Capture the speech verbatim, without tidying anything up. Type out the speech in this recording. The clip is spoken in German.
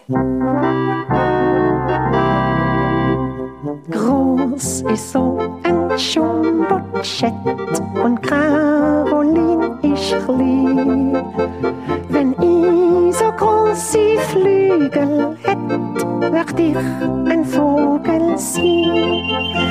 Groß ist so ein Jumbo-Jet und Caroline, ich lieb. Wenn ich so große Flügel hätt, werd ich ein Vogel sein.